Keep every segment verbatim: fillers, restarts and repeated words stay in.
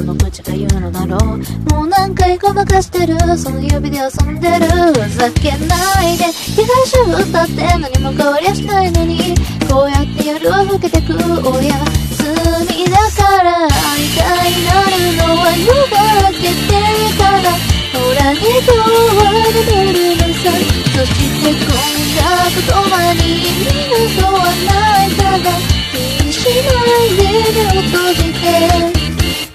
の口が言うのだろう。もう何回ごまかしてる、その指で遊んでる。ふざけないで、被害者を歌って何も変わりゃしないのに、こうやって夜を更けてく。おや罪だからみたいになるのは夜が明けてから。ほら二度は出るのさ。そしてこんな言葉に意味などはない。ただ気にしないで目を閉じて。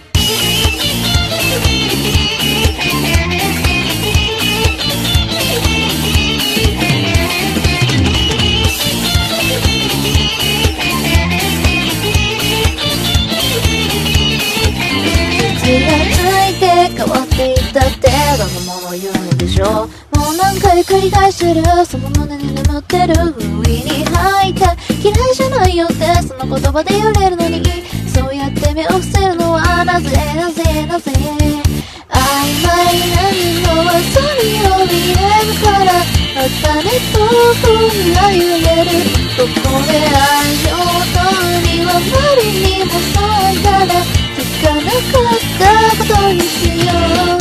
変わっていったってどんなものを言うのでしょう。もう何回繰り返してる、その胸に眠ってる不意に吐いて嫌いじゃないよってその言葉で言われるのに、そうやって目を伏せるのはなぜなぜなぜ。曖昧なのはそに怯えるから、茜と風が揺れる。ここで愛情の海はあまりにもそうだら、聞かなかったことにしよう。